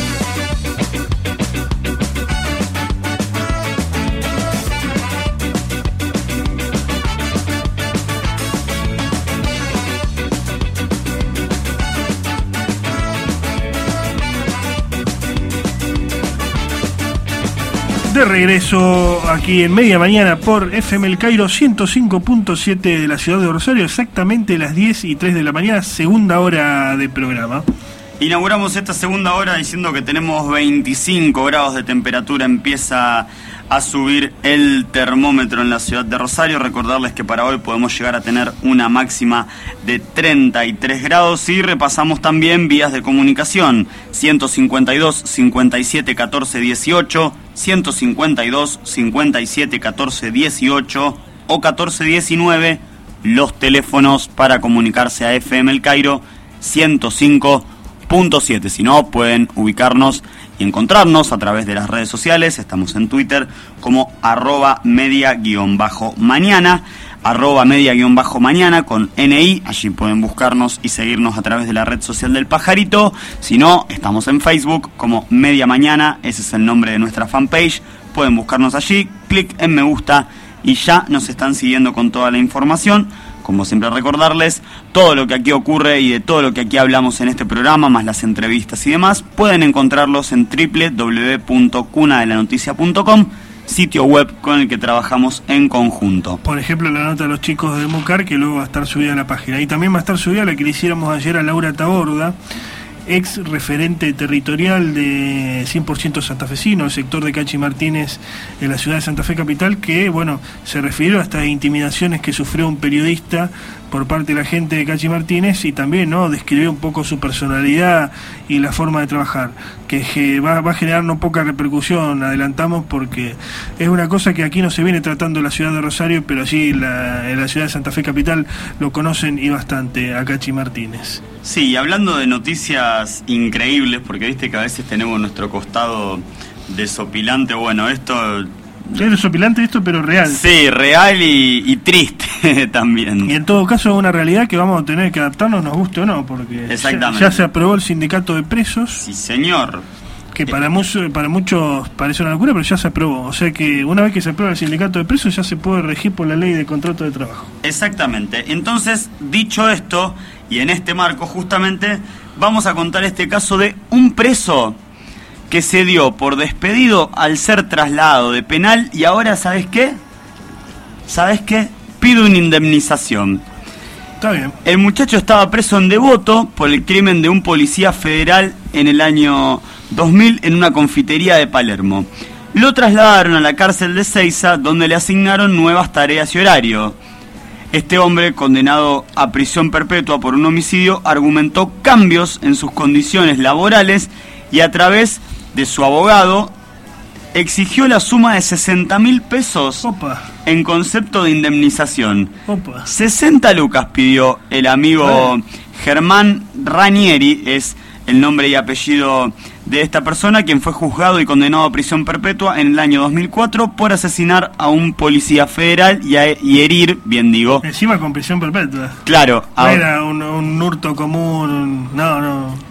De regreso aquí en media mañana por F M El Cairo ciento cinco punto siete de la ciudad de Rosario, exactamente las diez y tres de la mañana, segunda hora de programa.
Inauguramos esta segunda hora diciendo que tenemos veinticinco grados de temperatura, empieza a subir el termómetro en la ciudad de Rosario. Recordarles que para hoy podemos llegar a tener una máxima de treinta y tres grados y repasamos también vías de comunicación: ciento cincuenta y dos, cincuenta y siete, catorce, dieciocho, ciento cincuenta y dos, cincuenta y siete, catorce, dieciocho o catorce diecinueve, los teléfonos para comunicarse a F M El Cairo ciento cinco punto siete. Si no, pueden ubicarnos y encontrarnos a través de las redes sociales. Estamos en Twitter como arroba media guión bajo mañana. arroba media guión bajo mañana con N I, allí pueden buscarnos y seguirnos a través de la red social del Pajarito. Si no, estamos en Facebook como Media Mañana, ese es el nombre de nuestra fanpage, pueden buscarnos allí, clic en me gusta y ya nos están siguiendo con toda la información. Como siempre recordarles, todo lo que aquí ocurre y de todo lo que aquí hablamos en este programa, más las entrevistas y demás, pueden encontrarlos en doble u doble u doble u punto cuna de la noticia punto com, sitio web con el que trabajamos en conjunto.
Por ejemplo, la nota de los chicos de Mucar, que luego va a estar subida a la página. Y también va a estar subida la que le hiciéramos ayer a Laura Taborda, ex referente territorial de cien por ciento santafesino, el sector de Cachi Martínez en la ciudad de Santa Fe capital, que bueno, se refirió a estas intimidaciones que sufrió un periodista por parte de la gente de Cachi Martínez y también no describió un poco su personalidad y la forma de trabajar, que, que va, va a generar no poca repercusión, adelantamos, porque es una cosa que aquí no se viene tratando en la ciudad de Rosario, pero allí la, en la ciudad de Santa Fe capital lo conocen y bastante a Cachi Martínez.
Sí, y hablando de noticias increíbles, porque viste que a veces tenemos nuestro costado desopilante, bueno, esto...
Es desopilante esto, pero real.
Sí, real y, y triste también.
Y en todo caso es una realidad que vamos a tener que adaptarnos, nos guste o no, porque
exactamente.
Ya, ya se aprobó el sindicato de presos.
Sí, señor.
Que para, muchos, para muchos parece una locura, pero ya se aprobó. O sea que una vez que se aprueba el sindicato de presos ya se puede regir por la ley de contrato de trabajo.
Exactamente. Entonces, dicho esto, y en este marco justamente, vamos a contar este caso de un preso que se dio por despedido al ser trasladado de penal y ahora, ¿sabes qué? ¿Sabes qué? Pide una indemnización.
Está bien.
El muchacho estaba preso en Devoto por el crimen de un policía federal en el año dos mil en una confitería de Palermo. Lo trasladaron a la cárcel de Seiza, donde le asignaron nuevas tareas y horario. Este hombre, condenado a prisión perpetua por un homicidio, argumentó cambios en sus condiciones laborales y a través de su abogado exigió la suma de sesenta mil pesos
Opa.
en concepto de indemnización.
Opa.
sesenta lucas pidió el amigo
eh.
Germán Ranieri, es el nombre y apellido de esta persona, quien fue juzgado y condenado a prisión perpetua en el año dos mil cuatro por asesinar a un policía federal y, a, y herir, bien digo.
Encima con prisión perpetua.
Claro.
No
a,
era un, un hurto común, no, no.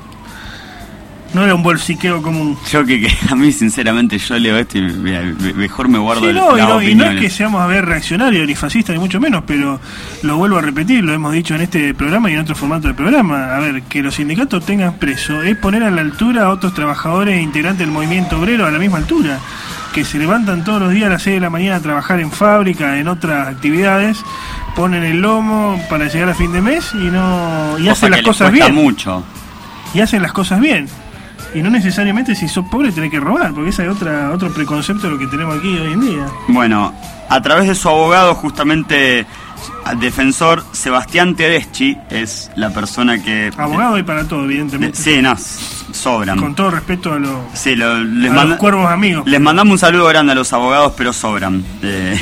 No era un bolsiqueo común.
Yo que, que a mí sinceramente yo leo esto y mira, mejor me guardo
sí,
el,
no,
las
y, no, y no
opiniones.
es que seamos a ver reaccionarios ni fascistas ni mucho menos, pero lo vuelvo a repetir, lo hemos dicho en este programa y en otro formato del programa. A ver, que los sindicatos tengan preso es poner a la altura a otros trabajadores e integrantes del movimiento obrero a la misma altura, que se levantan todos los días a las seis de la mañana a trabajar en fábrica, en otras actividades, ponen el lomo para llegar a fin de mes y no y hacen las cosas bien.
Mucho.
Y hacen las cosas bien. Y no necesariamente si sos pobre tenés que robar, porque ese es otra, otro preconcepto de lo que tenemos aquí hoy en día.
Bueno, a través de su abogado, justamente al defensor Sebastián Tedeschi, es la persona que...
Abogado y para todo, evidentemente.
De, sí, no, sobran.
Con todo respeto a, lo,
sí, lo, les
a
manda,
los cuervos amigos.
Les mandamos un saludo grande a los abogados, pero sobran. Eh,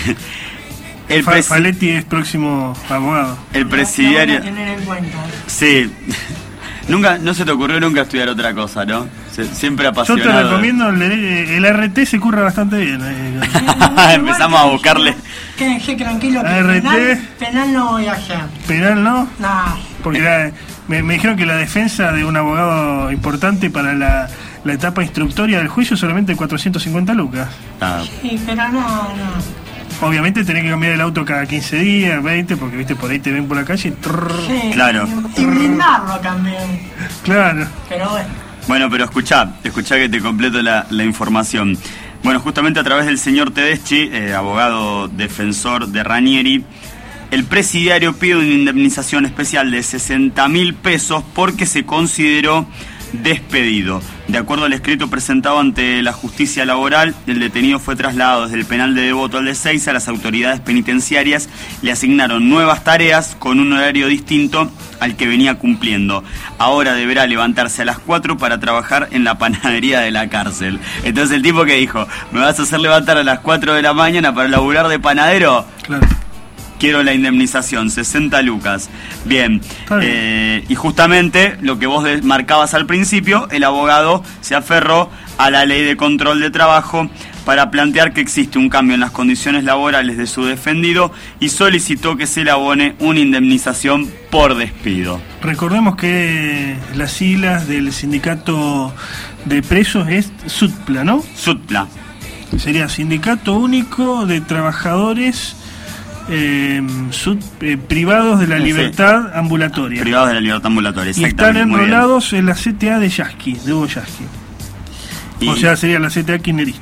el
Fa,
presi-
Faletti es próximo abogado.
El presidiario...
Lo vamos a tener en cuenta.
Sí. Nunca, no se te ocurrió nunca estudiar otra cosa, ¿no? Se, siempre
Yo
apasionado.
te recomiendo, el, el R T se curra bastante bien.
Empezamos a buscarle.
Quédense tranquilo que
R T.
penal, penal no voy a hacer.
Penal no,
Nah.
porque la, me, me dijeron que la defensa de un abogado importante para la, la etapa instructoria del juicio solamente cuatrocientos cincuenta lucas.
Ah,
Sí, pero no, no.
Obviamente tenés que cambiar el auto cada quince días, veinte, porque viste por ahí te ven por la calle y trrr,
Sí,
Claro.
Y, y blindarlo también.
claro.
Pero bueno.
bueno, pero escuchá, escuchá que te completo la, la información. Bueno, justamente a través del señor Tedeschi, eh, abogado defensor de Ranieri, el presidiario pide una indemnización especial de sesenta mil pesos porque se consideró despedido. De acuerdo al escrito presentado ante la justicia laboral, el detenido fue trasladado desde el penal de Devoto al de Seiza. Las autoridades penitenciarias le asignaron nuevas tareas con un horario distinto al que venía cumpliendo. Ahora deberá levantarse a las cuatro para trabajar en la panadería de la cárcel. Entonces el tipo que dijo, ¿me vas a hacer levantar a las cuatro de la mañana para laburar de panadero?
Claro.
Quiero la indemnización, sesenta lucas. Bien,
Está bien.
eh, y justamente lo que vos de- marcabas al principio, el abogado se aferró a la ley de control de trabajo para plantear que existe un cambio en las condiciones laborales de su defendido y solicitó que se le abone una indemnización por despido.
Recordemos que las siglas del sindicato de presos es SUTPLA, ¿no?
SUTPLA.
Sería Sindicato Único de Trabajadores eh, sub, eh, Privados de la Libertad sí. Ambulatoria.
Privados de la Libertad Ambulatoria, exactamente.
Y están enrolados en la C T A de Yasky, de Hugo Yasky. Y... O sea, sería la C T A kirchnerista.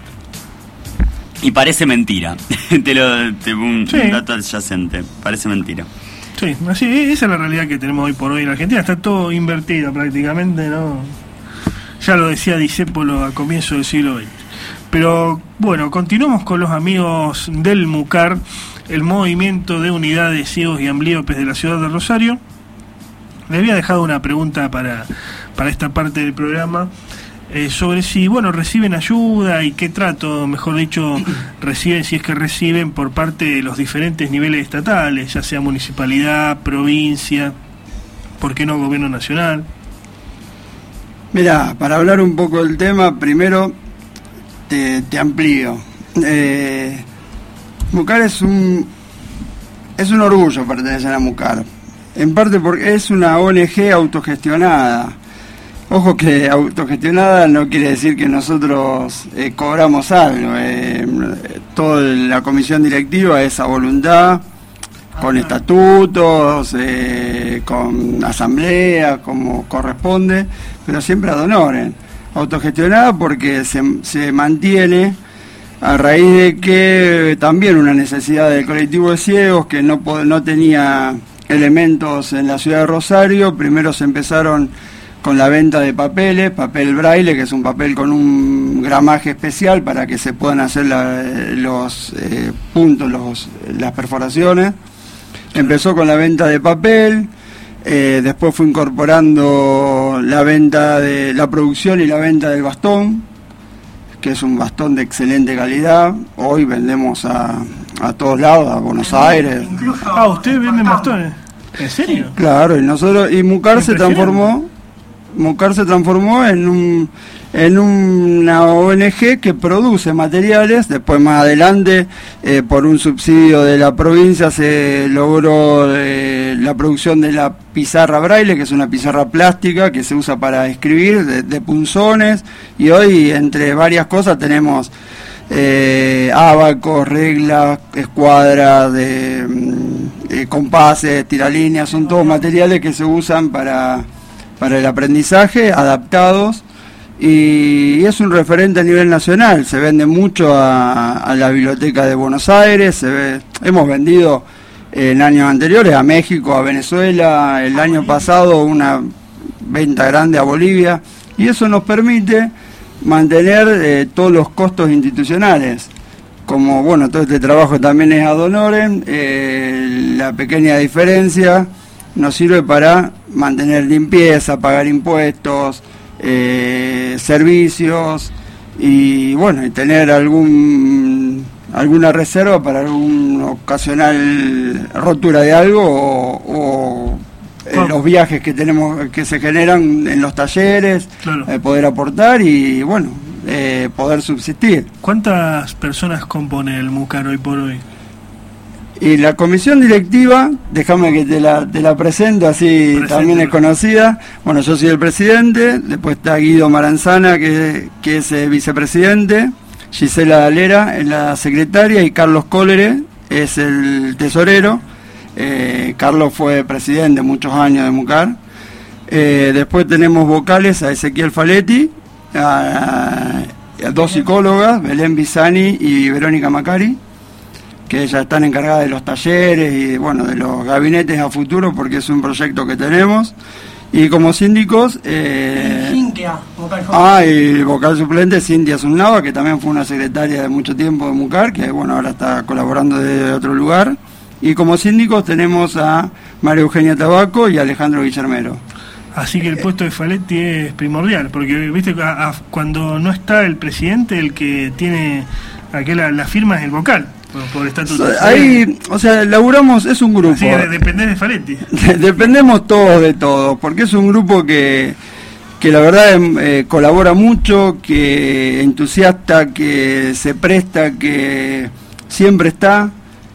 Y parece mentira. te lo te, un,
sí.
un dato adyacente. Parece mentira.
Sí, así, esa es la realidad que tenemos hoy por hoy en Argentina. Está todo invertido prácticamente, ¿no? Ya lo decía Discépolo a comienzo del siglo veinte. Pero bueno, continuamos con los amigos del MUCAR, el Movimiento de Unidad de Ciegos y Ambliopes de la ciudad de Rosario. Les había dejado una pregunta para, para esta parte del programa. Eh, sobre si, bueno, reciben ayuda y qué trato, mejor dicho, reciben, si es que reciben por parte de los diferentes niveles estatales, ya sea municipalidad, provincia, ¿por qué no gobierno nacional?
Mirá, para hablar un poco del tema, primero te, te amplío. Eh, MUCAR es un, es un orgullo pertenecer a MUCAR, en parte porque es una O N G autogestionada. Ojo que autogestionada no quiere decir que nosotros eh, cobramos algo. Eh, toda la comisión directiva es a voluntad, con estatutos, eh, con asamblea, como corresponde, pero siempre ad honorem. Autogestionada porque se, se mantiene a raíz de que también una necesidad del colectivo de ciegos que no, no tenía elementos en la ciudad de Rosario. Primero se empezaron con la venta de papeles, papel braille, que es un papel con un gramaje especial para que se puedan hacer la, los eh, puntos, los, las perforaciones. Empezó con la venta de papel, eh, después fue incorporando la venta de la producción y la venta del bastón, que es un bastón de excelente calidad. Hoy vendemos a, a todos lados, a Buenos Aires.
Ah, ¿ustedes venden bastones? ¿En serio?
Claro, y nosotros, y MUCAR se transformó MUCAR se transformó en un en una O N G que produce materiales. Después más adelante, eh, por un subsidio de la provincia, se logró eh, la producción de la pizarra braille, que es una pizarra plástica que se usa para escribir, de, de punzones, y hoy entre varias cosas tenemos eh, abacos, reglas, escuadras, de, eh, compases, tiralíneas, son todos materiales que se usan para para el aprendizaje, adaptados, y es un referente a nivel nacional. Se vende mucho a, a la Biblioteca de Buenos Aires, se ve, hemos vendido en años anteriores a México, a Venezuela, el año pasado una venta grande a Bolivia, y eso nos permite mantener eh, todos los costos institucionales. Como bueno, todo este trabajo también es ad honorem, eh, la pequeña diferencia nos sirve para mantener limpieza, pagar impuestos, eh, servicios y bueno, y tener algún alguna reserva para alguna ocasional rotura de algo o, o eh, los viajes que tenemos que se generan en los talleres, claro. eh, poder aportar y bueno, eh, poder subsistir.
¿Cuántas personas compone el MUCAR hoy por hoy?
Y la comisión directiva, déjame que te la, te la presento, así Presente. También es conocida. Bueno, yo soy el presidente, después está Guido Maranzana, que, que es eh, vicepresidente, Gisela Dalera es la secretaria y Carlos Cólere es el tesorero. Eh, Carlos fue presidente muchos años de MUCAR. Eh, después tenemos vocales a Ezequiel Faletti, a, a dos psicólogas, Belén Bisani y Verónica Macari, que ellas están encargadas de los talleres y bueno, de los gabinetes a futuro, porque es un proyecto que tenemos. Y como síndicos eh,
Cintia, vocal suplente.
Ah, y el vocal suplente Cintia Zunnava, que también fue una secretaria de mucho tiempo de MUCAR, que bueno, ahora está colaborando de otro lugar. Y como síndicos tenemos a María Eugenia Tabaco y a Alejandro Guillermero.
Así que el puesto de Faletti es primordial, porque viste a, a, cuando no está el presidente, el que tiene aquella, la firma es el vocal. Por estatuto.
Ahí, o sea, laburamos, es un grupo.
Sí, dependés de Faletti.
Dependemos todos de todos, porque es un grupo que, que la verdad eh, colabora mucho, que entusiasta, que se presta, que siempre está,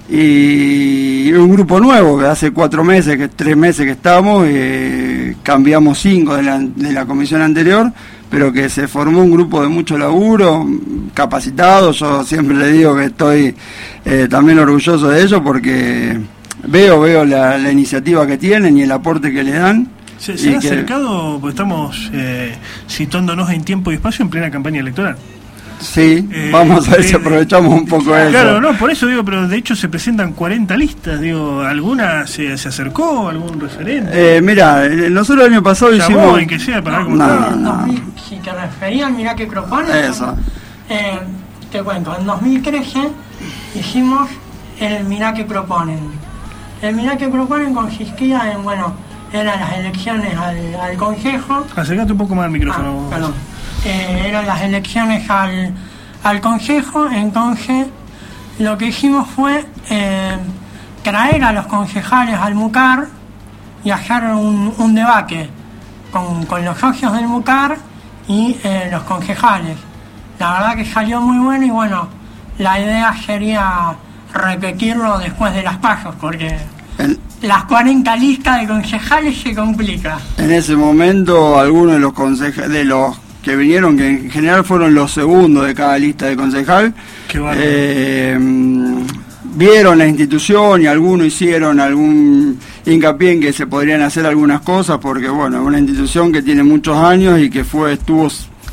y un grupo nuevo que hace cuatro meses, que tres meses que estamos, eh, cambiamos cinco de la, de la comisión anterior, pero que se formó un grupo de mucho laburo, capacitado. Yo siempre le digo que estoy eh, también orgulloso de ello, porque veo veo la, la iniciativa que tienen y el aporte que le dan.
¿Se, se ha
que...
acercado, pues estamos eh, situándonos en tiempo y espacio en plena campaña electoral?
Sí,
eh,
vamos a ver
eh,
si aprovechamos un poco
claro,
eso.
Claro, no, por eso digo, pero de hecho se presentan cuarenta listas, digo, ¿alguna se, se acercó, algún referente?
Eh, mira, nosotros el año pasado
¿Llamó,
hicimos...
en que sea, para
no,
ver cómo está?
no, no.
dos mil, si te referían, mirá que proponen.
Eso.
Eh, te cuento, en dos mil trece hicimos el Mirá que proponen. El Mirá que proponen consistía en, bueno, eran las elecciones al, al Consejo.
Acércate un poco más al micrófono.
Ah, perdón. Eh, eran las elecciones al, al Consejo, entonces lo que hicimos fue eh, traer a los concejales al MUCAR y hacer un, un debate con, con los socios del MUCAR y eh, los concejales. La verdad que salió muy bueno y bueno, la idea sería repetirlo después de las pasos, porque
El...
las cuarenta listas de concejales se complica.
En ese momento algunos de los concejales, de los que vinieron, que en general fueron los segundos de cada lista de concejal, eh, vieron la institución y algunos hicieron algún hincapié en que se podrían hacer algunas cosas, porque bueno, es una institución que tiene muchos años y que fue estuvo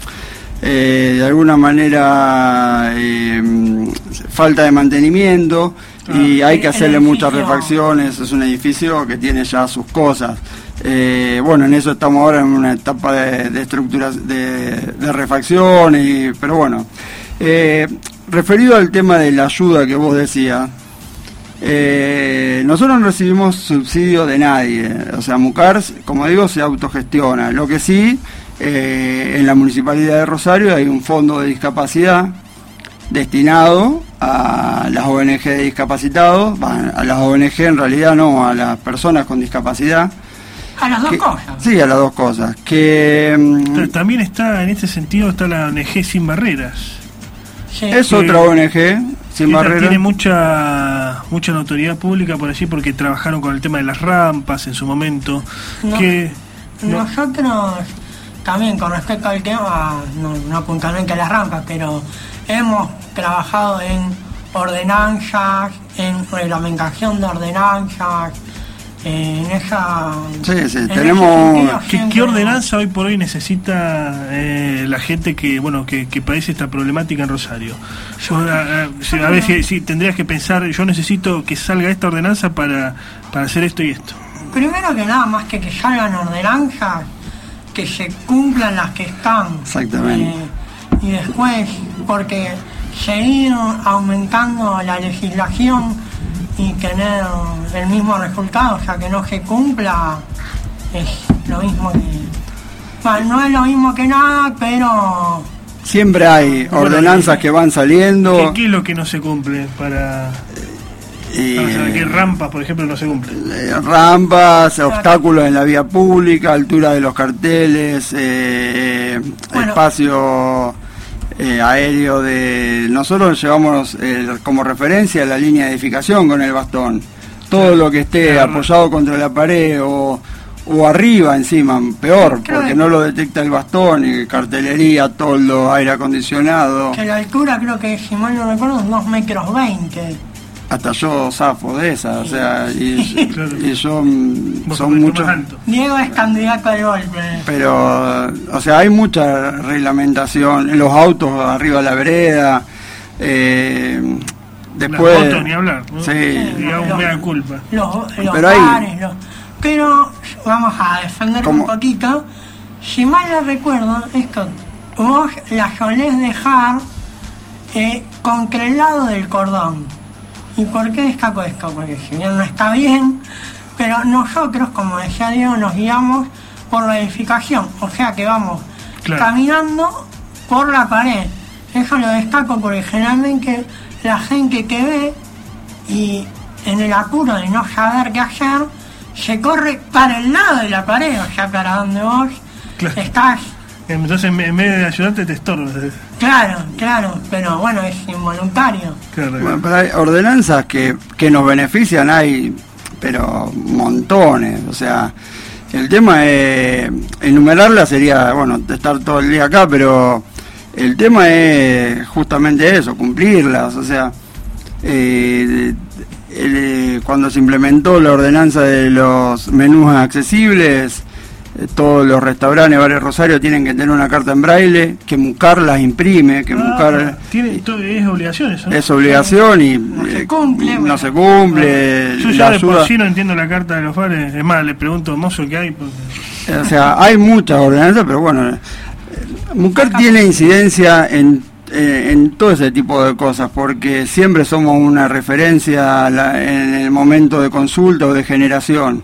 eh, de alguna manera eh, falta de mantenimiento. Y hay que hacerle muchas refacciones. Es un edificio que tiene ya sus cosas. Eh, bueno, en eso estamos ahora en una etapa de, de estructuras, de, de refacción, y, pero bueno. Eh, referido al tema de la ayuda que vos decías, eh, nosotros no recibimos subsidio de nadie. O sea, MUCAR, como digo, se autogestiona. Lo que sí, eh, en la Municipalidad de Rosario hay un fondo de discapacidad destinado a las O N G de discapacitados, a las O N G en realidad no, a las personas con discapacidad.
A las dos
que,
cosas.
Sí, a las dos cosas. Que
también está, en este sentido, está la O N G Sin Barreras.
Sí.
Es que, otra O N G Sin Barreras.
Tiene mucha mucha notoriedad pública por allí, porque trabajaron con el tema de las rampas en su momento.
No,
que
nosotros no, también con respecto al tema, no, no puntualmente a las rampas, pero hemos trabajado en ordenanzas, en reglamentación de ordenanzas, en esa...
Sí, sí,
en
tenemos...
¿Qué, ¿Qué ordenanza hoy por hoy necesita eh, la gente que bueno que, que padece esta problemática en Rosario? Yo, a, a, a ver si, si tendrías que pensar, yo necesito que salga esta ordenanza para, para hacer esto y esto.
Primero que nada, más que que salgan ordenanzas, que se cumplan las que están.
Exactamente.
Eh, y después, porque seguir aumentando la legislación y tener el mismo resultado, o sea, que no se cumpla, es lo mismo que... Bueno, no es lo mismo que nada, pero...
Siempre hay ordenanzas bueno, que van saliendo.
¿Qué, ¿Qué es lo que no se cumple para...?
Y,
o sea, ¿qué rampas, por ejemplo, no se cumplen?
Rampas, obstáculos en la vía pública, altura de los carteles, eh, bueno, espacio eh, aéreo de... Nosotros llevamos eh, como referencia la línea de edificación con el bastón. Todo lo que esté claro. apoyado contra la pared o, o arriba encima, peor, creo porque que... no lo detecta el bastón, y cartelería, toldo, aire acondicionado.
Que la altura creo que, si mal no recuerdo, es dos metros veinte.
Hasta yo zafo de esa, o sea, y, claro. y yo son muchos.
Diego es candidato al golpe.
Pero, o sea, hay mucha reglamentación en los autos arriba de la vereda. Eh, después.
Las motos, ni hablar, ¿no?
Sí.
Digamos, me da culpa.
Los, los
pero
bares,
hay...
los, pero vamos a defender ¿Cómo? un poquito. Si mal no recuerdo, es que vos la solés dejar eh, contra el lado del cordón. ¿Y por qué destaco esto? Porque si bien no está bien, pero nosotros, como decía Diego, nos guiamos por la edificación, o sea que vamos claro. caminando por la pared. Eso lo destaco porque generalmente la gente que ve y en el apuro de no saber qué hacer, se corre para el lado de la pared, o sea, para donde vos
Claro.
Estás,
Entonces en en vez de ayudante te estorba.
claro, claro, pero bueno, es involuntario.
Claro.
Bueno, pero hay ordenanzas que, que nos benefician, hay, pero montones. O sea, el tema es, enumerarlas sería, bueno, estar todo el día acá, pero el tema es justamente eso, cumplirlas. O sea, eh, el- cuando se implementó la ordenanza de los menús accesibles, eh, todos los restaurantes, bares Rosario tienen que tener una carta en braille, que Mucar las imprime, que
Ah,
Mucar
tiene, todo- es obligación eso, ¿no?
es obligación y
No se
eh,
cumple,
no
bueno.
se cumple.
Yo
la
ya de por
ayuda-
sí no entiendo la carta de los bares. Es más, le pregunto mozo qué hay. Porque...
O sea, hay muchas ordenanzas, pero bueno, eh, Mucar tiene incidencia en, eh, en todo ese tipo de cosas, porque siempre somos una referencia a la- en el momento de consulta o de generación.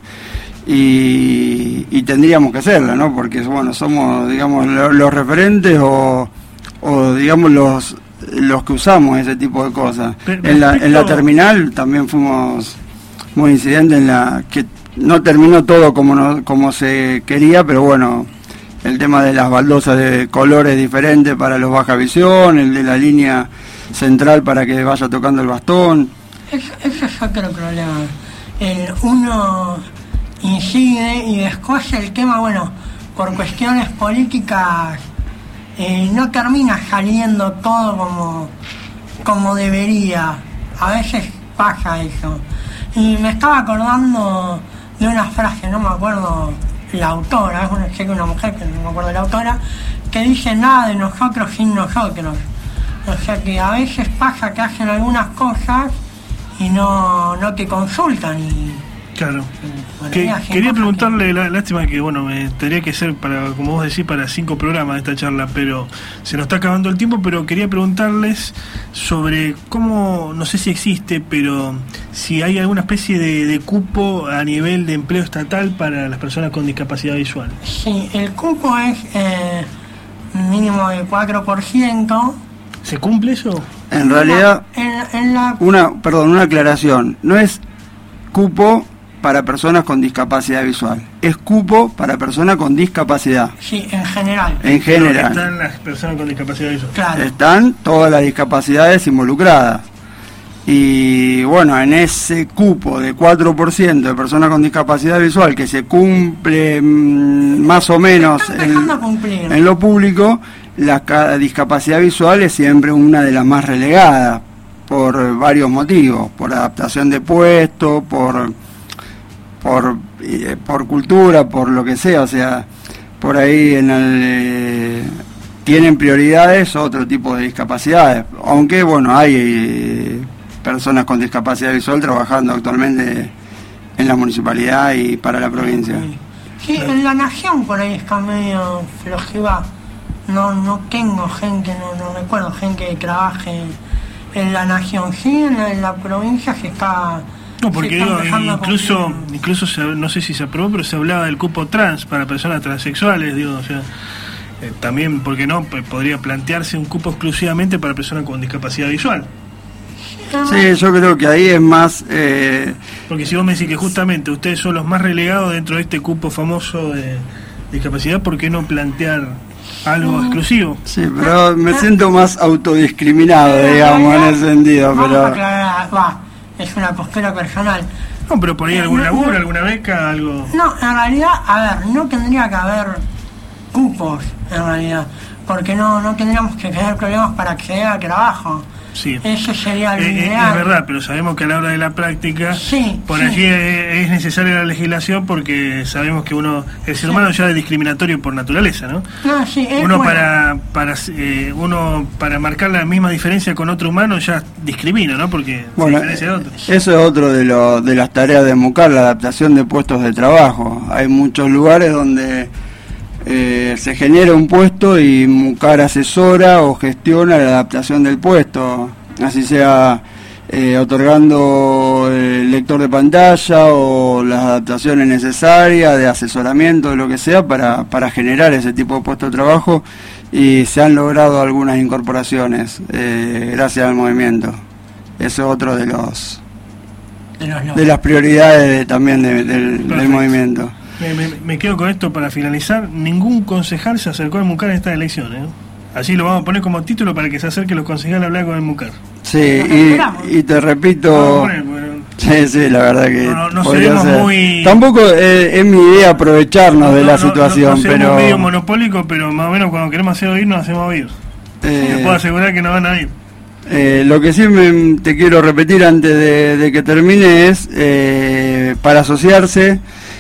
Y, y tendríamos que hacerla, ¿no? Porque, bueno, somos, digamos, lo- los referentes o, o digamos, los los que usamos ese tipo de cosas.
Pero
En la, en la
respecto-
terminal también fuimos muy incidentes en la que no terminó todo como no, como se quería, pero bueno, el tema de las baldosas de colores diferentes para los baja visión, el de la línea central para que vaya tocando el bastón.
Eso, eso es otro problema. El uno incide y después el tema, bueno, por cuestiones políticas eh, no termina saliendo todo como, como debería. A veces pasa eso. Y me estaba acordando de una frase, no me acuerdo la autora, es una, sé que una mujer, que no me acuerdo la autora, que dice nada de nosotros sin nosotros. O sea que a veces pasa que hacen algunas cosas y no, no te consultan y
Claro.
bueno,
Que-
y hacen
quería
cosas
preguntarle, la, lástima que, bueno, me tendría que ser para, como vos decís, para cinco programas esta charla, pero se nos está acabando el tiempo, pero quería preguntarles sobre cómo, no sé si existe, pero si hay alguna especie de, de cupo a nivel de empleo estatal para las personas con discapacidad visual.
que- Sí, el cupo es eh, mínimo de cuatro por ciento.
¿Se cumple eso?
En realidad,
En, en la,
una, perdón, una aclaración, no es cupo para personas con discapacidad visual, es cupo para personas con discapacidad,
sí, en general.
en
Pero
general.
están las personas con discapacidad visual.
Claro.
Están todas las discapacidades involucradas. Y bueno, en ese cupo de cuatro por ciento de personas con discapacidad visual que se cumple mm, más o menos
Están
en,
dejando cumplir.
en lo público, la ca- discapacidad visual es siempre una de las más relegadas por varios motivos, por adaptación de puesto, por por eh, por cultura, por lo que sea, o sea, por ahí en el eh, tienen prioridades otro tipo de discapacidades, aunque bueno, hay eh, personas con discapacidad visual trabajando actualmente en la municipalidad y para la provincia.
Sí, en la nación por ahí está medio flojiva. No, no tengo gente, no, no recuerdo gente que trabaje en la nación. Sí, en la, en la provincia se está...
No, porque
se están
digo,
dejando
incluso,
cumplir.
incluso se, no sé si se aprobó, pero se hablaba del cupo trans para personas transexuales, digo, o sea, eh, también, ¿por qué no? Pues podría plantearse un cupo exclusivamente para personas con discapacidad visual.
Sí, yo creo que ahí es más... eh,
Porque si vos me decís que justamente ustedes son los más relegados dentro de este cupo famoso de discapacidad, ¿por qué no plantear algo exclusivo?
sí, pero me siento más autodiscriminado,
En
digamos, en
realidad,
ese sentido,
vamos a
pero...
aclarar, va, es una postura personal.
No, pero por ahí algún
No,
laburo,
no.
alguna beca, algo...
No, en realidad, a ver, no tendría que haber cupos, en realidad, porque no, no tendríamos que tener problemas para acceder al trabajo.
Sí.
Eso sería lo
Eh, eh,
ideal.
es verdad, pero sabemos que a la hora de la práctica,
Sí,
por
sí.
allí es, es necesaria la legislación porque sabemos que uno, el ser humano ya es discriminatorio por naturaleza, ¿no?
No, sí, es
Uno
bueno.
para para eh, uno para marcar la misma diferencia con otro humano ya discrimina, ¿no? Porque
Bueno,
se diferencia de otro.
eso es otro de, lo, de las tareas de Mucar, la adaptación de puestos de trabajo. Hay muchos lugares donde eh, se genera un puesto y Mucar asesora o gestiona la adaptación del puesto, así sea eh, otorgando el lector de pantalla o las adaptaciones necesarias de asesoramiento, de lo que sea, para, para generar ese tipo de puesto de trabajo, y se han logrado algunas incorporaciones eh, gracias al movimiento. Eso es otro de los
de, los
de las prioridades de- también de- del, del
Perfecto.
movimiento.
Me, me, me quedo con esto para finalizar. Ningún concejal se acercó al Mucar en estas elecciones, ¿no? Así lo vamos a poner como título para que se acerquen los concejales a hablar con el Mucar.
Sí, y, y te repito...
No, bueno,
sí, sí, la verdad que...
No, no, no
podría
seremos
ser.
muy...
Tampoco eh, es mi idea aprovecharnos
no,
de la
no,
situación,
no, no seremos
pero...
medio monopólico, pero más o menos cuando queremos hacer oír, nos hacemos oír.
Eh,
Te puedo asegurar que no van a ir.
Eh, lo que sí me, te quiero repetir antes de, de que termine es, eh, para asociarse,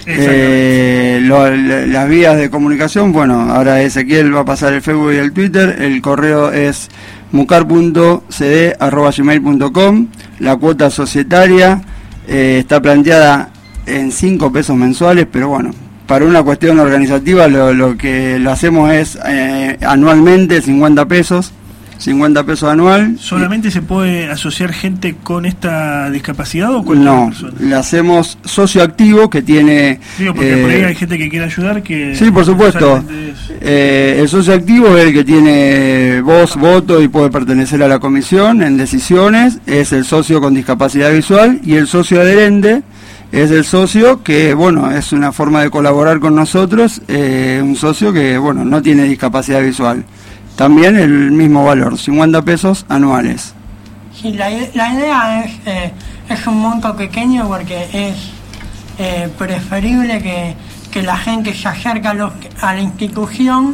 eh, lo, la, las vías de comunicación, bueno, ahora Ezequiel va a pasar el Facebook y el Twitter, el correo es mucar punto c d arroba gmail punto com, la cuota societaria eh, está planteada en cinco pesos mensuales, pero bueno, para una cuestión organizativa lo, lo que lo hacemos es eh, anualmente cincuenta pesos. cincuenta pesos anual.
¿Solamente se puede asociar gente con esta discapacidad o con
No,
persona?
le hacemos socio activo que tiene...
Digo, porque
eh,
por ahí hay gente que quiere ayudar que...
Sí, por supuesto.
Es...
Eh, el socio activo es el que tiene voz, voto y puede pertenecer a la comisión en decisiones. Es el socio con discapacidad visual, y el socio adherente es el socio que, bueno, es una forma de colaborar con nosotros, eh, un socio que, bueno, no tiene discapacidad visual. También el mismo valor, cincuenta pesos anuales.
Sí, la, la idea es, eh, es un monto pequeño porque es eh, preferible que, que la gente se acerque a, los, a la institución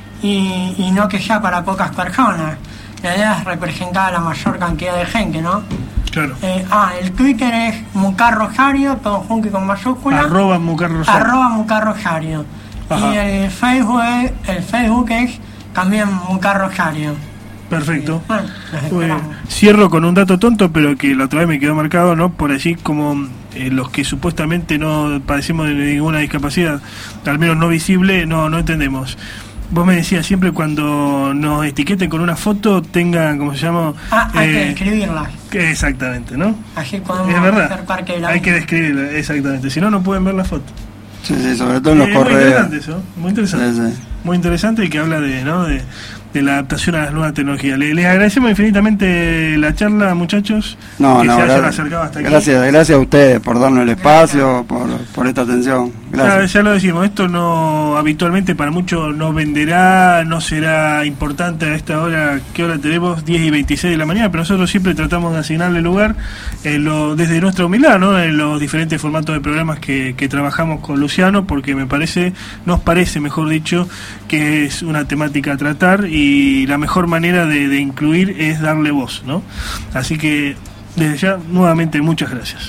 y, y no que sea para pocas personas. La idea es representar a la mayor cantidad de gente, ¿no?
Claro.
Eh, ah, el Twitter es Mucar Rosario, todo junto y con mayúscula.
Arroba Mucar Rosario.
Arroba Mucar Rosario.
Ajá.
Y el Facebook es, el Facebook es también Mucar Rosario.
Perfecto.
Bueno,
Eh, cierro con un dato tonto, pero que la otra vez me quedó marcado, ¿no? Por allí como eh, los que supuestamente no padecemos de ninguna discapacidad, al menos no visible, no no entendemos. Vos me decías siempre cuando nos etiqueten con una foto tengan, ¿cómo se llama?
Ah, hay
Eh,
que describirla.
que exactamente, ¿no?
Así podemos
Es verdad.
hacer parte de la
Hay que describirla, exactamente. Si no, no pueden ver la foto.
Sí, sí, sobre todo en los
Eh, muy
correos.
interesante eso, muy interesante.
Sí, sí.
Muy interesante y que habla de, ¿no? de, de la adaptación a las nuevas tecnologías. Le- Les agradecemos infinitamente la charla, muchachos,
No,
que
no,
se hayan
gra-
acercado hasta aquí.
gracias, gracias a ustedes por darnos el espacio, por, por esta atención.
Ya,
Gracias.
ya lo decimos, esto no habitualmente para muchos no venderá, no será importante a esta hora. ¿Qué hora tenemos? diez y veintiséis de la mañana, pero nosotros siempre tratamos de asignarle lugar en lo, desde nuestra humildad, ¿no? En los diferentes formatos de programas que, que trabajamos con Luciano, porque me parece, nos parece, mejor dicho, que es una temática a tratar y la mejor manera de, de incluir es darle voz, ¿no? Así que desde ya, nuevamente, muchas gracias.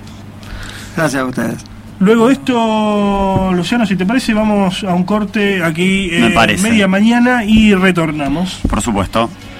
Gracias a ustedes.
Luego de esto, Luciano, si te parece, vamos a un corte aquí
Me
eh,
parece.
media mañana y retornamos.
Por supuesto.